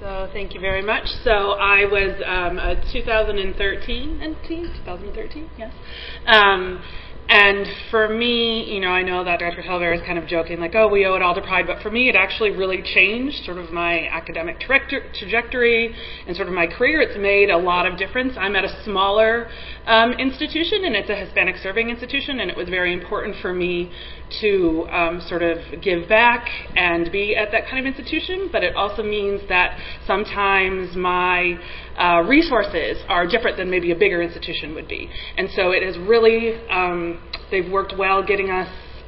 So thank you very much. So I was a 2013, yes. And for me, I know that Dr. Helver is kind of joking, like, oh, we owe it all to Pride, but for me, it actually really changed sort of my academic trajectory and sort of my career. It's made a lot of difference. I'm at a smaller institution, and it's a Hispanic serving institution, and it was very important for me to sort of give back and be at that kind of institution, but it also means that sometimes my resources are different than maybe a bigger institution would be. And so it has really, they've worked well getting us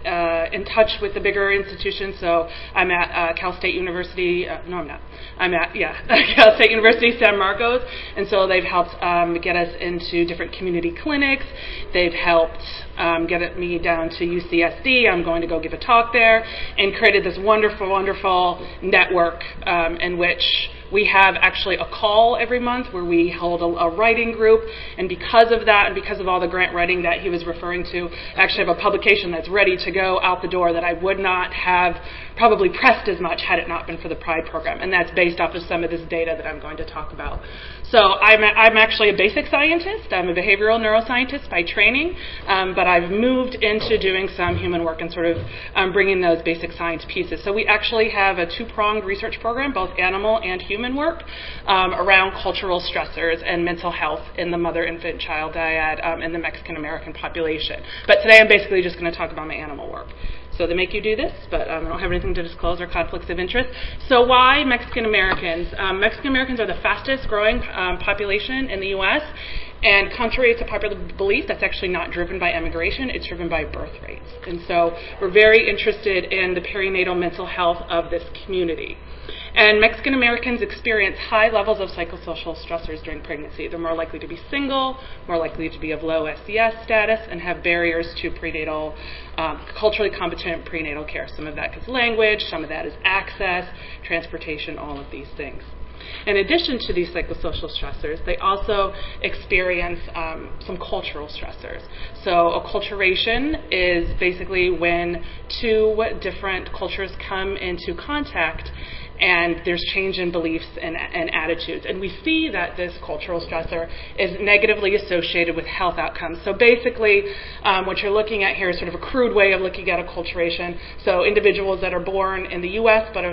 in touch with the bigger institutions. So I'm at Cal State University. No, I'm not. I'm at, Cal State University San Marcos. And so they've helped get us into different community clinics. They've helped get me down to UCSD. I'm going to go give a talk there, and created this wonderful, wonderful network in which we have actually a call every month where we hold a writing group, and because of that and because of all the grant writing that he was referring to, I actually have a publication that's ready to go out the door that I would not have probably pressed as much had it not been for the Pride program, and that's based off of some of this data that I'm going to talk about. So I'm actually a basic scientist. I'm a behavioral neuroscientist by training, but I've moved into doing some human work and sort of bringing those basic science pieces. So we actually have a two-pronged research program, both animal and human work, around cultural stressors and mental health in the mother-infant-child dyad in the Mexican-American population. But today I'm basically just going to talk about my animal work. So they make you do this, but I don't have anything to disclose or conflicts of interest. So why Mexican Americans? Mexican Americans are the fastest growing population in the U.S., and contrary to popular belief, that's actually not driven by immigration, it's driven by birth rates. And so we're very interested in the perinatal mental health of this community. And Mexican Americans experience high levels of psychosocial stressors during pregnancy. They're more likely to be single, more likely to be of low SES status, and have barriers to prenatal, culturally competent prenatal care. Some of that is language, some of that is access, transportation, all of these things. In addition to these psychosocial stressors, they also experience some cultural stressors. So acculturation is basically when two different cultures come into contact and there's change in beliefs and attitudes. And we see that this cultural stressor is negatively associated with health outcomes. So basically, what you're looking at here is sort of a crude way of looking at acculturation. So individuals that are born in the U.S. but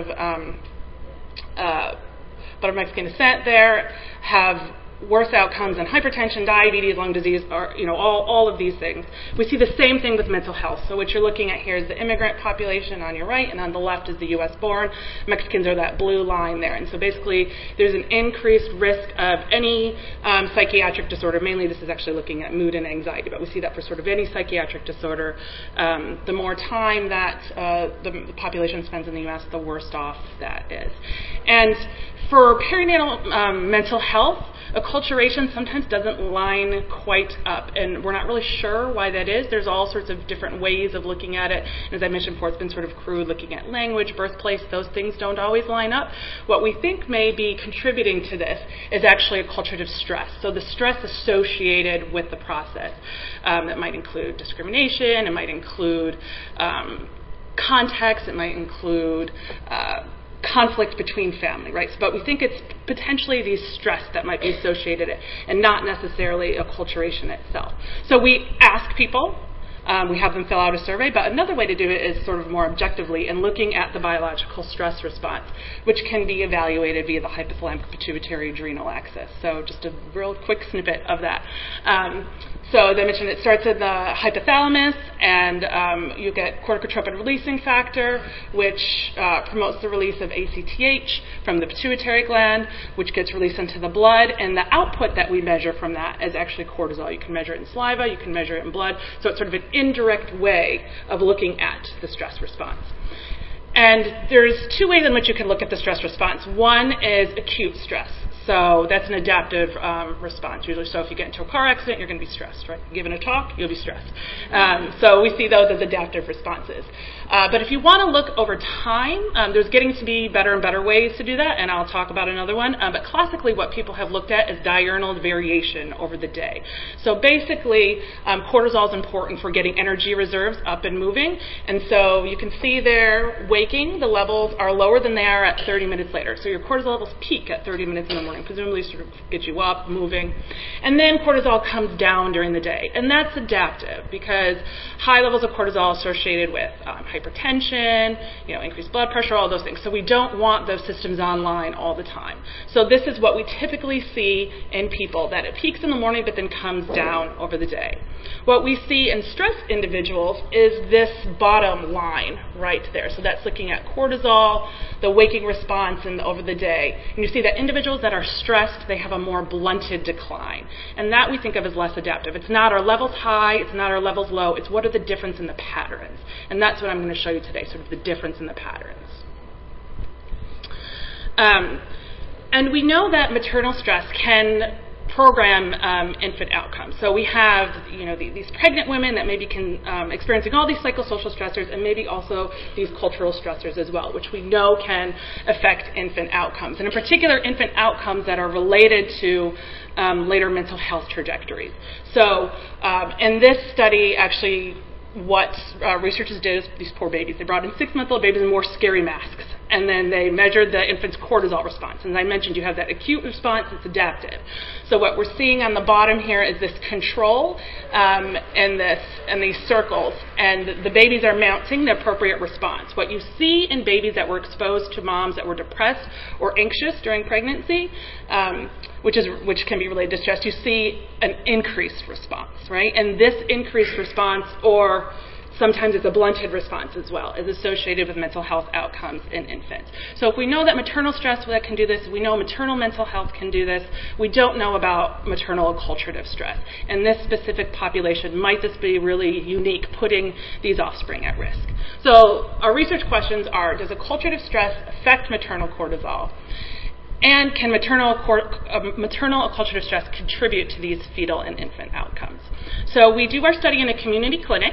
of Mexican descent there have worse outcomes in hypertension, diabetes, lung disease, or all of these things. We see the same thing with mental health. So what you're looking at here is the immigrant population on your right, and on the left is the U.S. born. Mexicans are that blue line there. And so basically there's an increased risk of any psychiatric disorder. Mainly this is actually looking at mood and anxiety, but we see that for sort of any psychiatric disorder. The more time that the population spends in the U.S., the worse off that is. And for perinatal mental health, acculturation sometimes doesn't line quite up, and we're not really sure why that is. There's all sorts of different ways of looking at it. As I mentioned before, it's been sort of crude, looking at language, birthplace. Those things don't always line up. What we think may be contributing to this is actually acculturative stress. So the stress associated with the process that might include discrimination, it might include context, it might include conflict between family, right? But we think it's potentially the stress that might be associated and not necessarily acculturation itself. So we ask people, we have them fill out a survey, but another way to do it is sort of more objectively in looking at the biological stress response, which can be evaluated via the hypothalamic pituitary adrenal axis. So just a real quick snippet of that. So as I mentioned, it starts in the hypothalamus, and you get corticotropin releasing factor, which promotes the release of ACTH from the pituitary gland, which gets released into the blood, and the output that we measure from that is actually cortisol. You can measure it in saliva, you can measure it in blood, so it's sort of an indirect way of looking at the stress response. And there's two ways in which you can look at the stress response. One is acute stress. So that's an adaptive response. Usually, so if you get into a car accident, you're going to be stressed, right? Given a talk, you'll be stressed. So we see those as adaptive responses. But if you want to look over time, there's getting to be better and better ways to do that, and I'll talk about another one. But classically, what people have looked at is diurnal variation over the day. So basically, cortisol is important for getting energy reserves up and moving. And so you can see there, waking, the levels are lower than they are at 30 minutes later. So your cortisol levels peak at 30 minutes in the morning, presumably sort of get you up, moving. And then cortisol comes down during the day. And that's adaptive because high levels of cortisol are associated with hypertension, increased blood pressure, all those things. So we don't want those systems online all the time. So this is what we typically see in people, that it peaks in the morning but then comes down over the day. What we see in stressed individuals is this bottom line right there. So that's looking at cortisol, the waking response, and over the day. And you see that individuals that are stressed, they have a more blunted decline. And that we think of as less adaptive. It's not our levels high, it's not our levels low, it's what are the difference in the patterns. And that's what I'm going to show you today, sort of the difference in the patterns. And we know that maternal stress can program infant outcomes. So we have, these pregnant women that maybe can experiencing all these psychosocial stressors and maybe also these cultural stressors as well, which we know can affect infant outcomes. And in particular, infant outcomes that are related to later mental health trajectories. So in this study, actually, what researchers did is these poor babies. They brought in 6-month-old babies and wore scary masks. And then they measured the infant's cortisol response. And as I mentioned, you have that acute response, it's adaptive. So what we're seeing on the bottom here is this control and these circles. And the babies are mounting the appropriate response. What you see in babies that were exposed to moms that were depressed or anxious during pregnancy, which can be related to stress, you see an increased response, right? And this increased response, or sometimes it's a blunted response as well, is associated with mental health outcomes in infants. So if we know that maternal stress can do this, we know maternal mental health can do this, we don't know about maternal acculturative stress. And this specific population, might this be really unique, putting these offspring at risk? So our research questions are, does acculturative stress affect maternal cortisol? And can maternal acculturative stress contribute to these fetal and infant outcomes? So we do our study in a community clinic.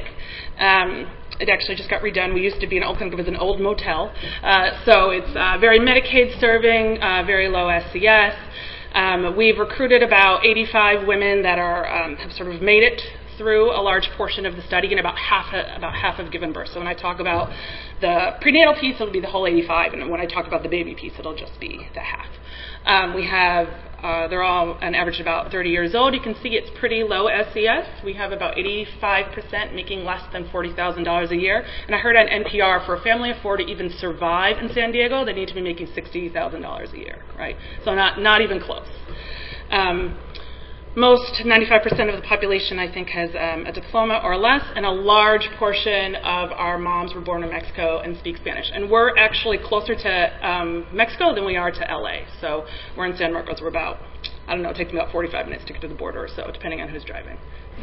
It actually just got redone. We used to be an old clinic. It was an old motel. So it's very Medicaid serving, very low SCS. We've recruited about 85 women that have sort of made it through a large portion of the study, and about half have given birth. So when I talk about the prenatal piece, it'll be the whole 85, and when I talk about the baby piece, it'll just be the half. They're all an average about 30 years old. You can see it's pretty low SCS. We have about 85% making less than $40,000 a year. And I heard on NPR, for a family of 4 to even survive in San Diego, they need to be making $60,000 a year, right? So not even close. Most, 95% of the population, I think, has a diploma or less, and a large portion of our moms were born in Mexico and speak Spanish. And we're actually closer to Mexico than we are to LA. So we're in San Marcos. We're about, it takes me about 45 minutes to get to the border or so, depending on who's driving.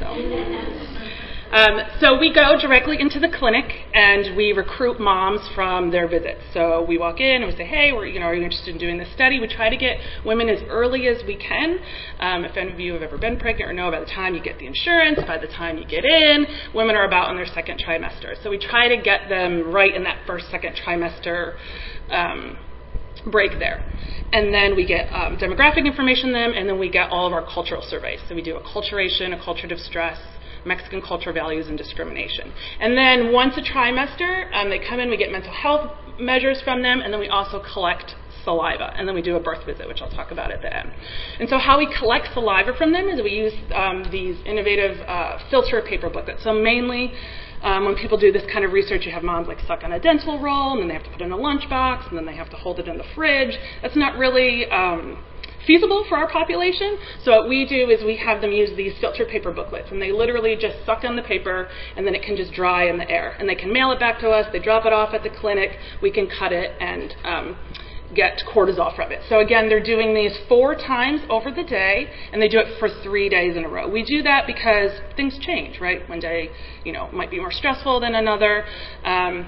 So we go directly into the clinic and we recruit moms from their visits. So we walk in and we say, hey, are you interested in doing this study? We try to get women as early as we can. If any of you have ever been pregnant or know, by the time you get the insurance, by the time you get in, women are about in their second trimester. So we try to get them right in that second trimester break there. And then we get demographic information on them, and then we get all of our cultural surveys. So we do acculturation, acculturative stress, Mexican cultural values, and discrimination. And then once a trimester, they come in, we get mental health measures from them, and then we also collect saliva, and then we do a birth visit, which I'll talk about at the end. And so how we collect saliva from them is we use these innovative filter paper booklets. So mainly, when people do this kind of research, you have moms suck on a dental roll, and then they have to put it in a lunchbox, and then they have to hold it in the fridge. That's not really feasible for our population. So what we do is we have them use these filter paper booklets, and they literally just suck on the paper, and then it can just dry in the air. And they can mail it back to us. They drop it off at the clinic. We can cut it and get cortisol from it. So again, they're doing these 4 times over the day, and they do it for 3 days in a row. We do that because things change, right? One day, might be more stressful than another.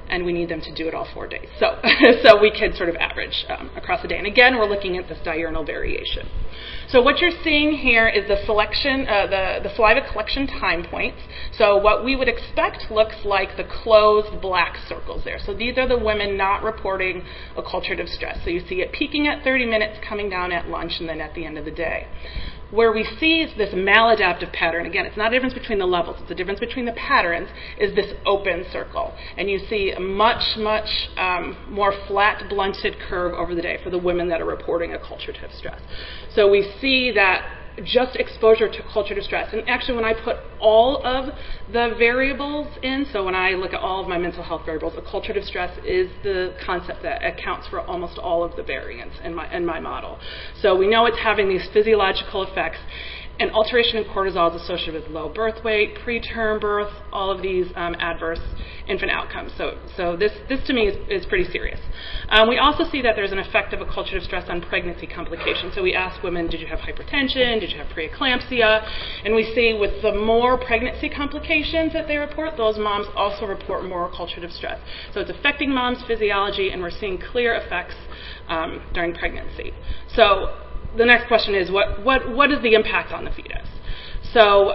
and we need them to do it all 4 days. So, so we could sort of average across the day. And again, we're looking at this diurnal variation. So what you're seeing here is the selection, the saliva collection time points. So what we would expect looks like the closed black circles there. So these are the women not reporting a culturative stress. So you see it peaking at 30 minutes, coming down at lunch, and then at the end of the day. Where we see this maladaptive pattern, again, it's not a difference between the levels, it's a difference between the patterns, is this open circle. And you see a much more flat, blunted curve over the day for the women that are reporting a culturative stress. So we see that just exposure to culturative stress. And actually, when I put all of the variables in, so when I look at all of my mental health variables, a culturative stress is the concept that accounts for almost all of the variance in my model. So we know it's having these physiological effects. And alteration in cortisol is associated with low birth weight, preterm birth, all of these adverse infant outcomes. So this to me is pretty serious. We also see that there's an effect of a culturative stress on pregnancy complications. So we ask women, did you have hypertension? Did you have preeclampsia? And we see with the more pregnancy complications that they report, those moms also report more culturative stress. So it's affecting moms' physiology, and we're seeing clear effects during pregnancy. So the next question is, what is the impact on the fetus? So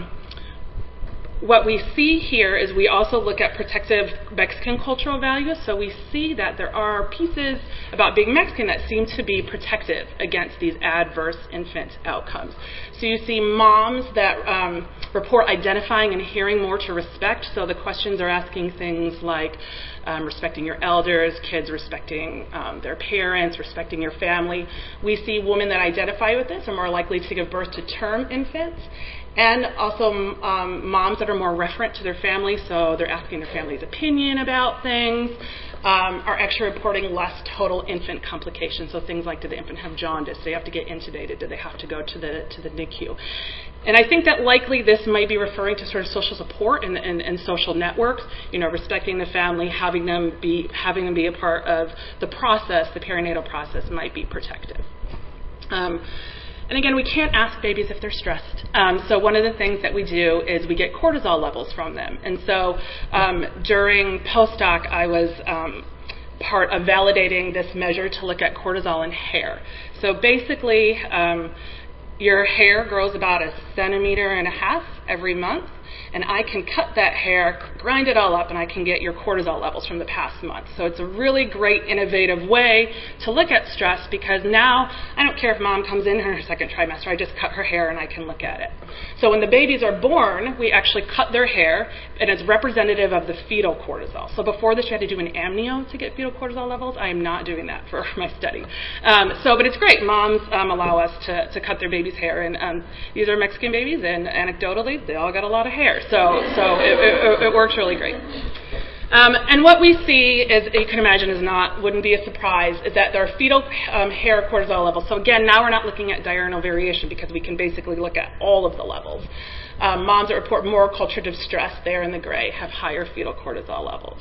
what we see here is we also look at protective Mexican cultural values. So we see that there are pieces about being Mexican that seem to be protective against these adverse infant outcomes. So you see moms that report identifying and hearing more to respect. So the questions are asking things like respecting your elders, kids respecting their parents, respecting your family. We see women that identify with this are more likely to give birth to term infants. And also moms that are more referent to their family, so they're asking their family's opinion about things, are actually reporting less total infant complications. So things like, did the infant have jaundice? Do they have to get intubated? Do they have to go to the NICU? And I think that likely this might be referring to sort of social support and social networks, respecting the family, having them be a part of the process, the perinatal process might be protective. And again, we can't ask babies if they're stressed. So one of the things that we do is we get cortisol levels from them. And so during postdoc, I was part of validating this measure to look at cortisol in hair. So basically, your hair grows about 1.5 centimeters every month. And I can cut that hair, grind it all up, and I can get your cortisol levels from the past month. So it's a really great, innovative way to look at stress, because now I don't care if mom comes in her second trimester, I just cut her hair and I can look at it. So when the babies are born, we actually cut their hair, and it's representative of the fetal cortisol. So before this, you had to do an amnio to get fetal cortisol levels. I am not doing that for my study. But it's great. Moms allow us to cut their baby's hair, and these are Mexican babies, and anecdotally, they all got a lot of hair. So it works really great. And what we see, as you can imagine, wouldn't be a surprise, is that there are fetal hair cortisol levels. So again, now we're not looking at diurnal variation because we can basically look at all of the levels. Moms that report more culturative stress, there in the gray, have higher fetal cortisol levels.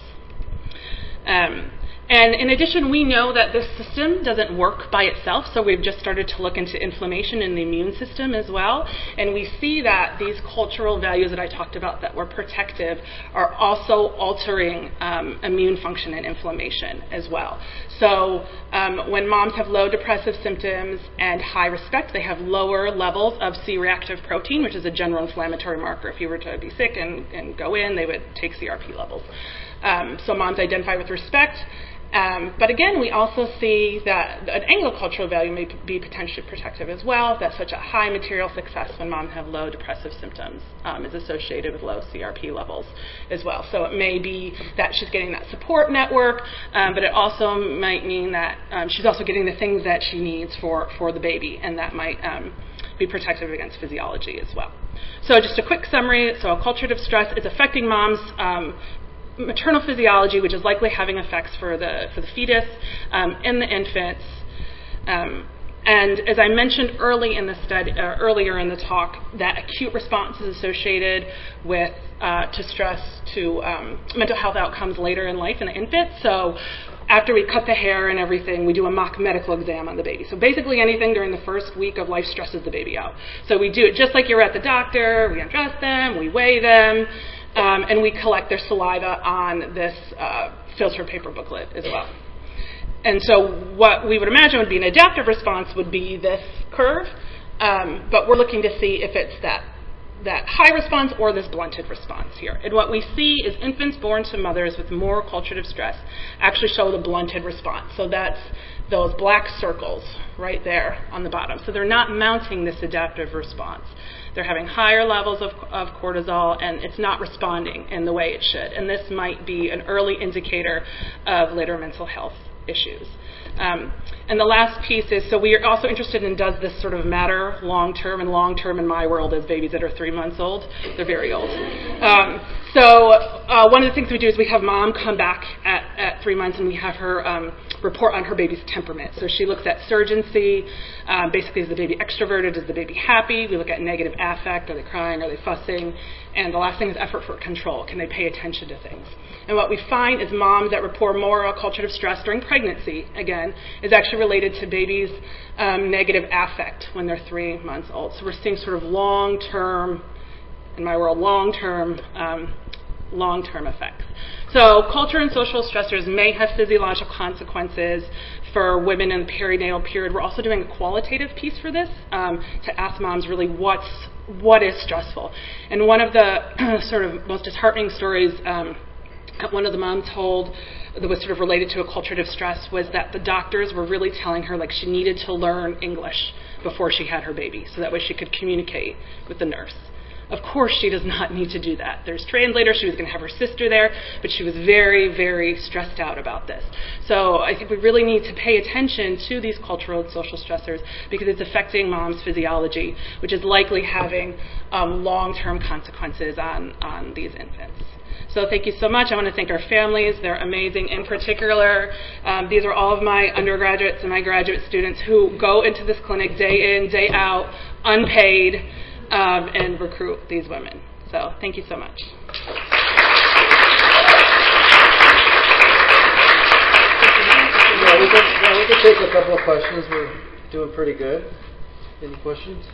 And in addition, we know that this system doesn't work by itself, so we've just started to look into inflammation in the immune system as well. And we see that these cultural values that I talked about that were protective are also altering immune function and inflammation as well. So when moms have low depressive symptoms and high respect, they have lower levels of C-reactive protein, which is a general inflammatory marker. If you were to be sick and go in, they would take CRP levels. So moms identify with respect. But again, we also see that an anglo-cultural value may be potentially protective as well, that such a high material success when moms have low depressive symptoms is associated with low CRP levels as well. So it may be that she's getting that support network, but it also might mean that she's also getting the things that she needs for the baby, and that might be protective against physiology as well. So just a quick summary. So culturative stress is affecting moms' maternal physiology, which is likely having effects for the fetus in the infants. And as I mentioned earlier in the talk, that acute response is associated with to stress to mental health outcomes later in life in the infant. So after we cut the hair and everything, we do a mock medical exam on the baby. So basically anything during the first week of life stresses the baby out. So we do it just like you're at the doctor. We undress them, we weigh them, and we collect their saliva on this filter paper booklet as well. And so what we would imagine would be an adaptive response would be this curve, but we're looking to see if it's that high response or this blunted response here. And what we see is infants born to mothers with more culturative stress actually show the blunted response. So that's those black circles right there on the bottom. So they're not mounting this adaptive response. They're having higher levels of cortisol, and it's not responding in the way it should. And this might be an early indicator of later mental health issues. And the last piece is, so we are also interested in, does this sort of matter long-term? And long-term in my world is babies that are 3 months old. They're very old. So one of the things we do is we have mom come back at 3 months, and we have her report on her baby's temperament. So she looks at surgency. Basically, is the baby extroverted? Is the baby happy? We look at negative affect. Are they crying? Are they fussing? And the last thing is effort for control. Can they pay attention to things? And what we find is moms that report more culturative stress during pregnancy, again, is actually related to babies' negative affect when they're 3 months old. So we're seeing sort of long-term, in my world, long-term effects. So culture and social stressors may have physiological consequences for women in the perinatal period. We're also doing a qualitative piece for this to ask moms really what is stressful. And one of the sort of most disheartening stories one of the moms told that was sort of related to a culturative stress was that the doctors were really telling her like she needed to learn English before she had her baby, so that way she could communicate with the nurse. Of course, she does not need to do that. There's translators. She was going to have her sister there, but she was very, very stressed out about this. So I think we really need to pay attention to these cultural and social stressors because it's affecting mom's physiology, which is likely having long-term consequences on these infants. So thank you so much. I want to thank our families. They're amazing. In particular, these are all of my undergraduates and my graduate students who go into this clinic day in, day out, unpaid, and recruit these women. So thank you so much. Yeah, we can take a couple of questions. We're doing pretty good. Any questions?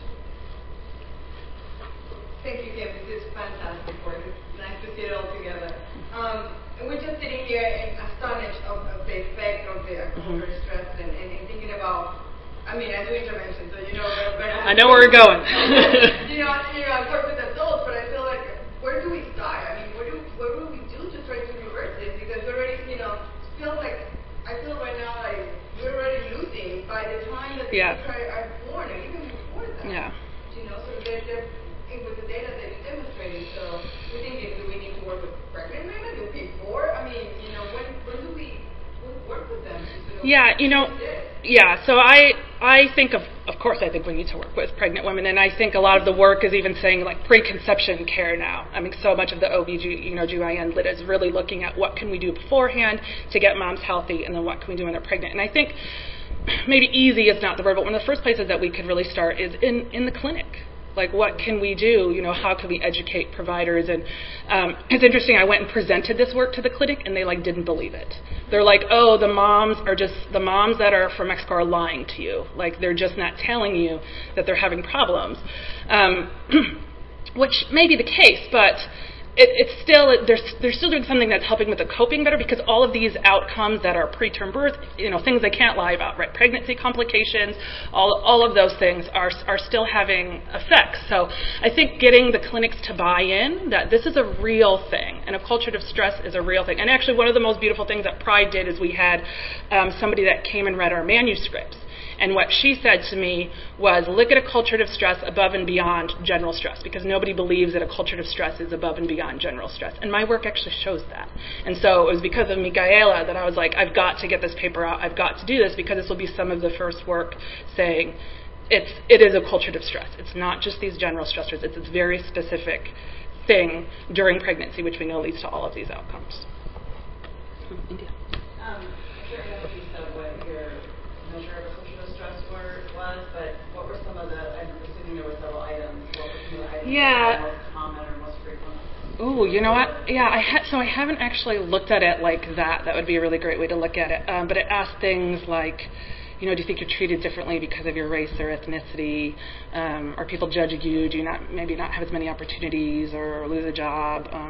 Thank you, Kim. This is fantastic work. It's nice to see it all together. And we're just sitting here astonished of the effect of the cultural stress and thinking about, I mean, I do intervention, so you know, but I know where we're going. I work with adults, but I feel like, where do we start? I mean, what do we do to try to reverse this? Because already, I feel right now like we're already losing by the time that the kids are born, or even before that. Yeah. So they're with the data that you're demonstrating. So we think, do we need to work with pregnant women? Do before? I mean, when do we work with them? So I think of course I think we need to work with pregnant women, and I think a lot of the work is even saying like preconception care now. I mean, so much of the OB/GYN lit is really looking at what can we do beforehand to get moms healthy, and then what can we do when they're pregnant. And I think maybe easy is not the word, but one of the first places that we could really start is in the clinic. Like, what can we do? How can we educate providers? And it's interesting, I went and presented this work to the clinic, and they, didn't believe it. They're like, oh, the moms that are from Mexico are lying to you. Like, they're just not telling you that they're having problems. Which may be the case, but it's still, they're still doing something that's helping with the coping better, because all of these outcomes that are preterm birth, things they can't lie about, right? Pregnancy complications, all of those things are still having effects. So I think getting the clinics to buy in that this is a real thing, and a culture of stress is a real thing. And actually, one of the most beautiful things that Pride did is we had somebody that came and read our manuscripts. And what she said to me was, look at a culture of stress above and beyond general stress, because nobody believes that a culture of stress is above and beyond general stress. And my work actually shows that. And so it was because of Micaela that I was like, I've got to get this paper out. I've got to do this, because this will be some of the first work saying it is a culture of stress. It's not just these general stressors. It's this very specific thing during pregnancy, which we know leads to all of these outcomes. India. I can't remember if you said what your measure of was, but what were some of the, I'm assuming there were several items, what were some of the items that were most common or most frequent? Ooh, you know what? Yeah, I haven't actually looked at it like that. That would be a really great way to look at it. But it asked things like, do you think you're treated differently because of your race or ethnicity? Are people judging you? Do you maybe not have as many opportunities or lose a job?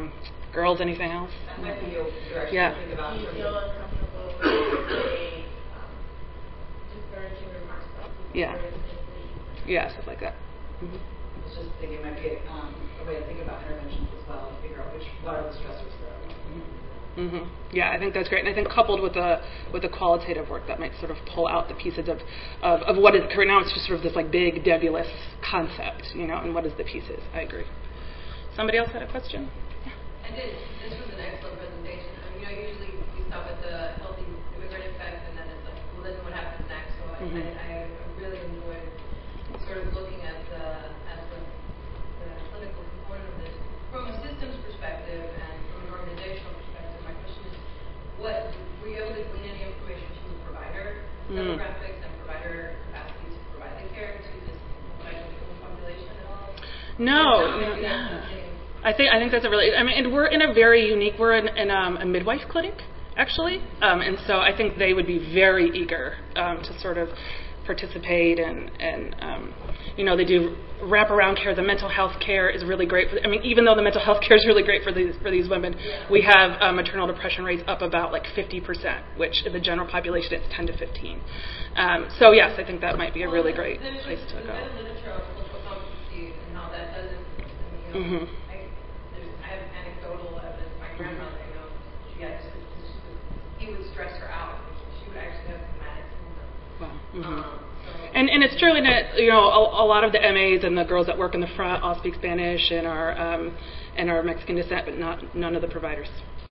Girls, anything else? That might be a direction Yeah. to think about. Do you feel uncomfortable with saying discouraging remarks about people Yeah. who are physically? Yeah, stuff like that. Mm-hmm. I was just thinking it might be a way to think about interventions as well, to figure out what are the stressors that are. Mm-hmm. Yeah, I think that's great, and I think coupled with the qualitative work that might sort of pull out the pieces of what is right now. It's just sort of this like big nebulous concept, and what is the pieces. I agree. Somebody else had a question? I did. This was an excellent presentation. Usually we stop at the healthy immigrant effect, and then it's like, well, then what happens next? So I really enjoyed sort of looking at the clinical component of this from a systems perspective and from an organizational perspective. My question is, were you able to glean any information from the provider demographics and provider capacity to provide the care to this population at all? No. I think that's and we're in a very unique. We're in a midwife clinic actually, and so I think they would be very eager to sort of participate and they do wraparound care. The mental health care is really great. Even though the mental health care is really great for these women, we have maternal depression rates up about like 50%, which in the general population it's 10 to 15. So yes, I think that might be a really great place to go. There's literature on cultural competency and how that doesn't. I have anecdotal evidence. My grandmother, he would stress her out. She would actually have traumatic symptoms. Wow. And it's truly that a lot of the MAs and the girls that work in the front all speak Spanish and are Mexican descent, but none of the providers.